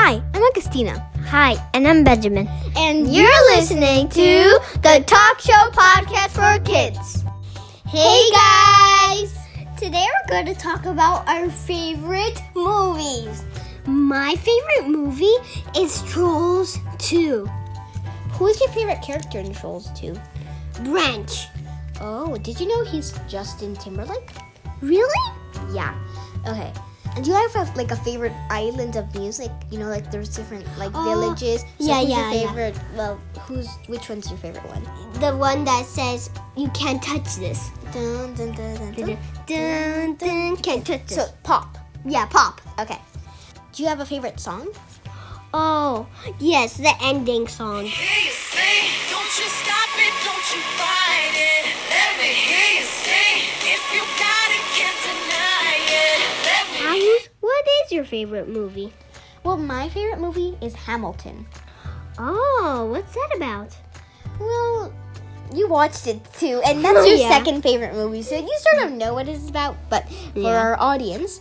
Hi, I'm Augustina. Hi, and I'm Benjamin. And you're listening to the Talk Show Podcast for Kids. Hey guys! Today we're going to talk about our favorite movies. My favorite movie is Trolls 2. Who's your favorite character in Trolls 2? Branch. Oh, did you know he's Justin Timberlake? Really? Yeah. Okay. And do you have like a favorite island of music? You know, like there's different villages. So yeah, who's yeah, your favorite? Well, which one's your favorite one? The one that says, you can't touch this. Dun, dun, dun, dun, dun. Dun, dun, can't touch this. So Pop. Yeah, Pop. Okay. Do you have a favorite song? Oh, yes, the ending song. Hear you sing, don't you stop it, don't you fight it. Let me hear you sing, if you got it, can't deny it. Let me Ayush, what is your favorite movie? Well, my favorite movie is Hamilton. Oh, what's that about? Well, you watched it too, and that's your Yeah. second favorite movie, so you sort of know what it's about. But for Yeah. our audience,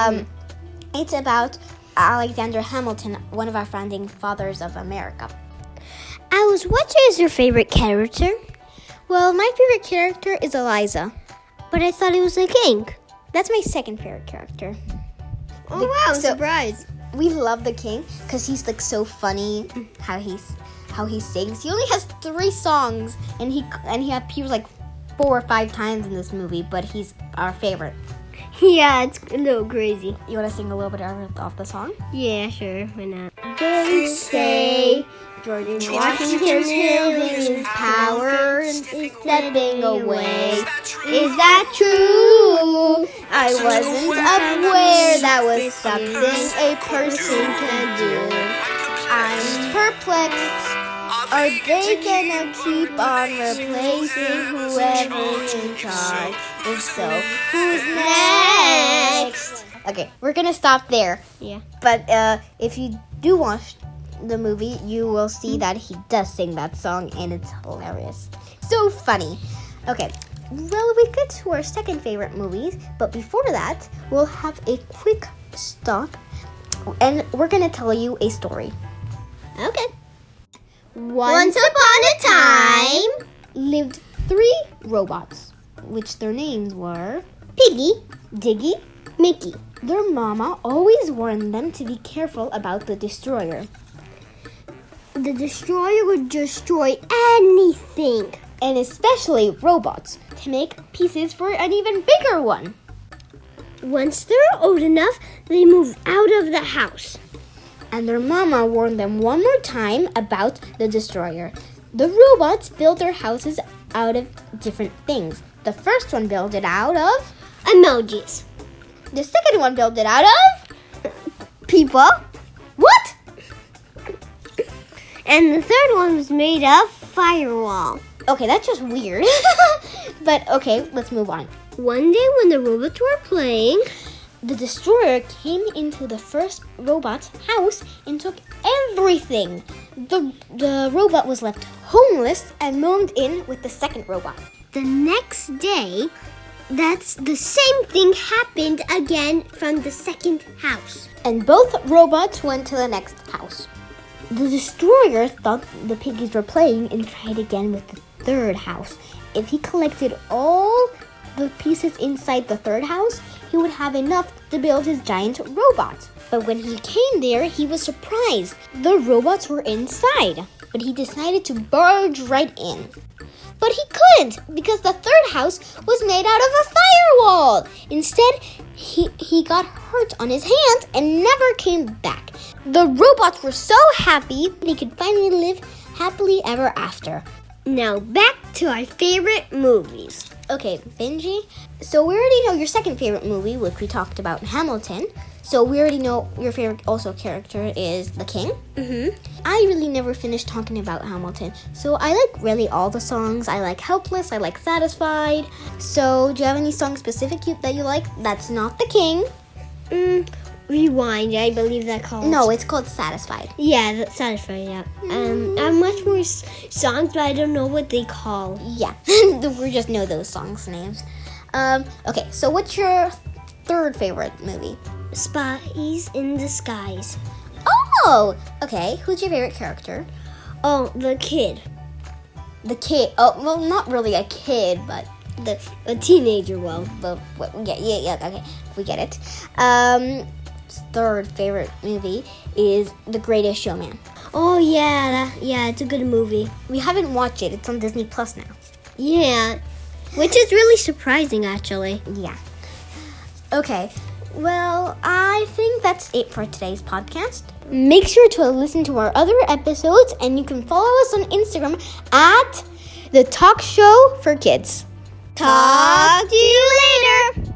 it's about Alexander Hamilton, one of our founding fathers of America. Ayush, what is your favorite character? Well, my favorite character is Eliza. But I thought it was a king. That's my second favorite character. Oh, wow, so- surprise. We love the king because he's like so funny how he sings. He only has 3 songs, and he appears like 4 or 5 times in this movie, but he's our favorite. Yeah, it's a little crazy. You want to sing a little bit of the song? Yeah, sure, why not? They say George Washington wielding his power is stepping away. Is that true? I wasn't aware that was something a person can do. I'm perplexed. Are they gonna keep on replacing whoever's in charge? If so, who's next? Okay, we're gonna stop there. Yeah. But if you do watch the movie, you will see that he does sing that song, and it's hilarious. So funny. Okay, well, we get to our second favorite movies, but before that, we'll have a quick stop, and we're going to tell you a story. Okay. Once upon a time, lived 3 robots, which their names were Piggy, Diggy. Mickey. Their mama always warned them to be careful about the destroyer. The destroyer would destroy anything. And especially robots, to make pieces for an even bigger one. Once they're old enough, they move out of the house. And their mama warned them one more time about the destroyer. The robots built their houses out of different things. The first one built it out of... Emojis. The second one built it out of... People. What? And the third one was made of firewall. Okay, that's just weird. But okay, let's move on. One day when the robots were playing, The destroyer came into the first robot's house and took everything. The robot was left homeless and moved in with the second robot. the next day, that's the same thing happened again from the second house. And both robots went to the next house. The destroyer thought the piggies were playing and tried again with the third house. If he collected all the pieces inside the third house, he would have enough to build his giant robot. But when he came there, he was surprised. The robots were inside, but he decided to barge right in. But he couldn't because the third house was made out of a firewall. Instead, he got hurt on his hand and never came back. The robots were so happy that he could finally live happily ever after. Now back to our favorite movies. Okay, Benji, so we already know your second favorite movie, which we talked about, Hamilton. So we already know your favorite also character is the king. I really never finished talking about Hamilton. So I like really all the songs. I like Helpless, I like Satisfied. So do you have any song specific that you like that's not the king? Rewind, I believe that calls. No, it's called Satisfied. Yeah, that's satisfying, yeah. I have much more songs, but I don't know what they call. Yeah, we just know those songs' names. Okay, so what's your third favorite movie? Spies in Disguise. Oh, okay. Who's your favorite character? Oh, the kid. The kid. Oh, well, not really a kid, but A teenager, well. yeah. Okay, we get it. Third favorite movie is The Greatest Showman. Oh, yeah, it's a good movie. We haven't watched it. It's on Disney Plus now. Yeah, which is really surprising, actually. Yeah. Okay. Well, I think that's it for today's podcast. Make sure to listen to our other episodes, and you can follow us on Instagram at The Talk Show for Kids. Talk to you later.